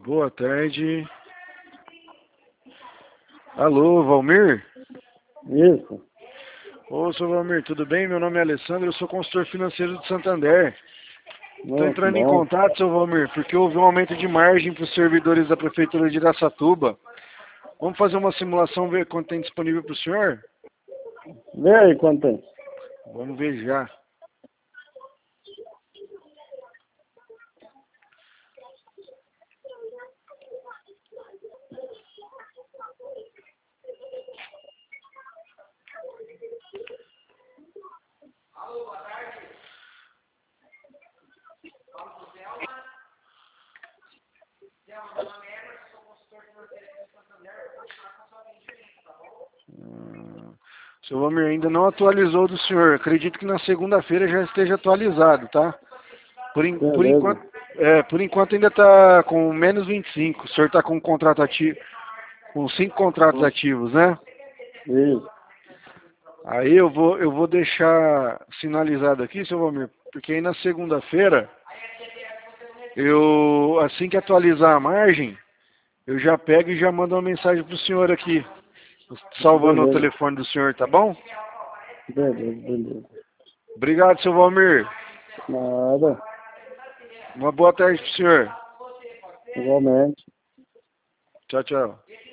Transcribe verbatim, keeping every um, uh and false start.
Boa tarde. Alô, Valmir? Isso. Ô, seu Valmir, tudo bem? Meu nome é Alessandro, eu sou consultor financeiro de Santander. Estou Nossa, entrando em bom. contato, seu Valmir, porque houve um aumento de margem para os servidores da Prefeitura de Iraçatuba. Vamos fazer uma simulação, ver quanto tem disponível para o senhor? Vê aí quanto tem. Vamos ver já. Hum, Seu Valmir, ainda não atualizou do senhor. Acredito que na segunda-feira já esteja atualizado, tá? Por, en- por Beleza. enquanto, é, por enquanto ainda está com menos vinte e cinco. O senhor está com um contrato ativo, com cinco contratos ativos, né? Isso. Aí eu vou, eu vou deixar sinalizado aqui, seu Valmir, porque aí na segunda-feira, eu, assim que atualizar a margem, eu já pego e já mando uma mensagem pro senhor aqui, salvando o Beleza. telefone do senhor, tá bom? Beleza, beleza. Obrigado, seu Valmir. Nada. Uma boa tarde pro senhor. Igualmente. Tchau, tchau.